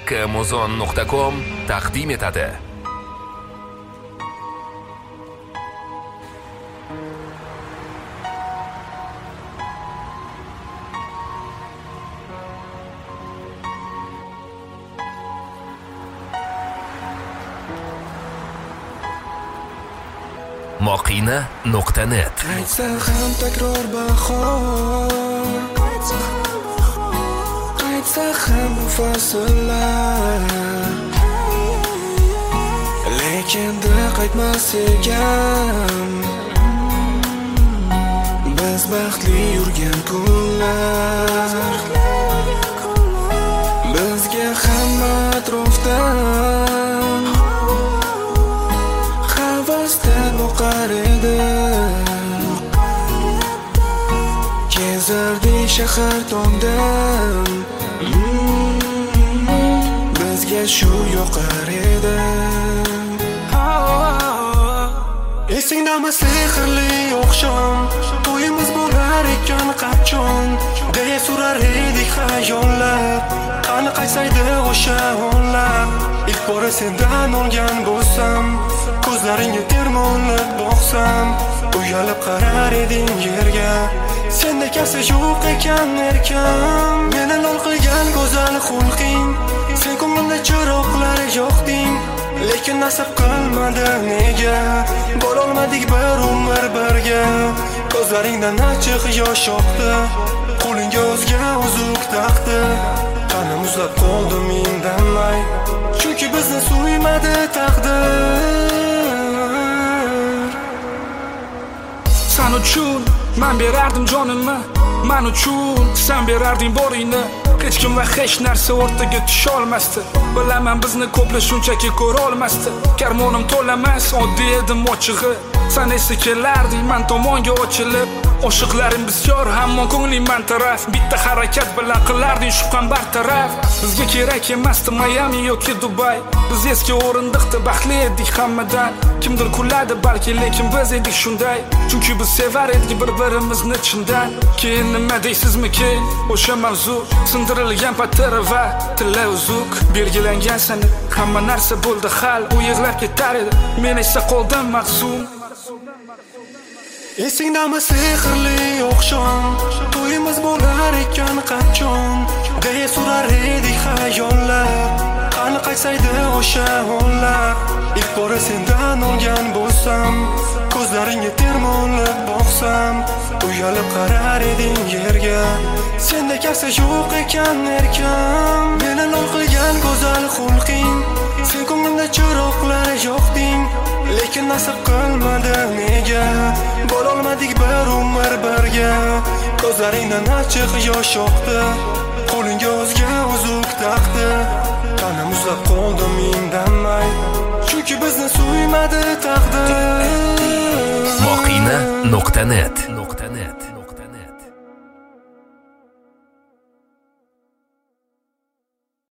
kmozon.com taqdim etadi. Moqina.net. Qaytsa ham takror bahor, qaytsa ham fasllar, lekin qaytmas ekan biz baxtli yurgan kunlar. Bizga hamma atrofdan havasdan oqar edi, kezardik shahar tongdan, bizga shu yoqar edi. Esingdami sehrli oqshom, to'yimiz bo'lar ekan qachon, deya so'rar edik xayollar. Qani qaysaydi o'sha onlar, ilk bora sendan olgan bo'lsam, ko'zlaringga termolib boqsam, uyalib qarar eding yerga. Senda kasi yo'q ekan erkam, meni lol qilgan go'zal xulqing, sen ko'nglimda chiroqlar yoqding, lekin nasib qilmadi nega. Borolmadik bir umr birga, ko'zlaringdan achchiq yosh oqdi, qo'lingga o'zga uzuk taqdi. Qani muzlab qoldim indamay, chunki bizni suymadi taqdir. Sen uchun men berardim jonimni, men uchun sen berarding boringni. Hech kim va hech narsa o'rtaga tusha olmasdi. Bilaman bizni ko'plar shunchaki ko'ra olmasdi. Karmonim to'lamas, oddiy edim ochig'i. Sen esa kelarding men tomonga ochilib. Oshiqlarim bisyor, hamma ko'nglim men taraf. Bitta harakat bilan qilarding shubham bartaraf. Bizga kerak emasdi Miami yoki Dubai. Biz eski o'rindiqda baxtli edik hammadan. Kimdir kuladi balki, lekin biz edik shunday. Chunki biz sevar edik bir-birimizni chindan. Keyin nima deysizmi keyin? O'sha mavzu sindirilgan patir va tilla uzuk. Belgilangan sana hamma narsa bo'ldi hal. U yig'lab ketar edi, men esa qoldim mahzun. Esingdami sehrli oqshom, to'yimiz bo'lar ekan qachon, deya so'rar edik xayollar. Qani qaysaydi o'sha onlar, ilk bora sendan olgan bo'lsam, ko'zlaringga termolib boqsam, uyalib qarar eding yerga. Senda kasi yo'q ekan erkam, meni lol qilgan go'zal xulqing, sen ko'nglimda chiroqlar yoqding, lekin nasib qilmadi nega. Borolmadik bir umr birga, ko'zlaringdan achchiq yosh oqdi, qo'lingga o'zga uzuk taqdi. Qani muzlab qoldim indamay, chunki bizni suymadi taqdir. Moqina.net